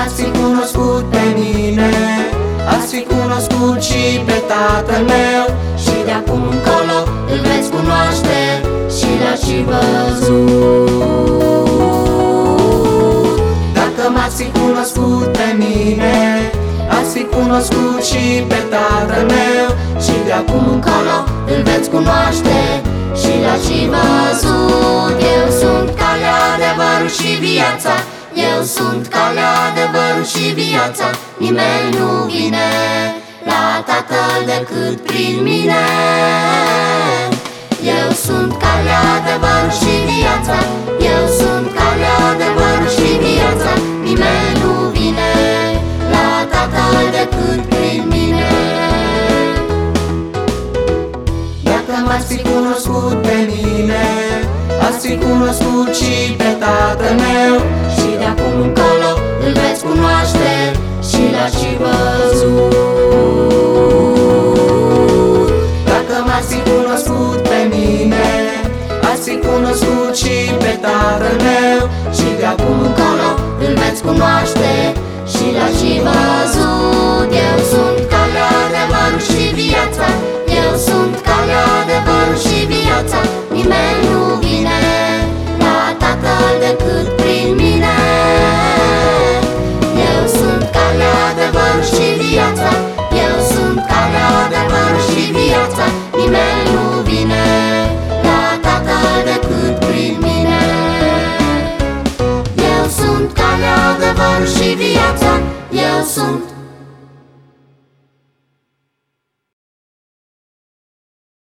m-ați fi cunoscut pe mine, ați fi cunoscut și pe Tatăl meu, și de acum încolo îl veți cunoaște și l-ați și văzut. Dacă m-ați fi cunoscut pe mine, ați fi cunoscut și pe Tatăl meu, și de acum încolo îl veți cunoaște și l-ați și văzut. Eu sunt calea, adevărul și viața, eu sunt calea, adevărul și viața. Nimeni nu vine la Tatăl decât prin mine. Eu sunt calea, adevărul și viața, eu sunt calea, adevărul și viața. Nimeni nu vine la Tatăl decât prin mine. Dacă m-ați fi cunoscut pe mine, ați fi cunoscut și pe Tatăl meu, și de acum încolo îl veți cunoaște și l-ați și văzut. Dacă m-ați fi cunoscut pe mine, ați fi cunoscut și pe Tatăl meu, și de acum încolo îl veți cunoaște și l-ați și văzut. Eu sunt calea, adevărul și viața, eu sunt calea, adevărul și viața. Nimeni nu vine la Tatăl decât prin mine. Eu sunt calea, adevărul și viața, eu sunt calea, adevărul și viața. Nimeni nu vine la Tatăl decât prin mine. Eu sunt calea, adevărul și viața, eu sunt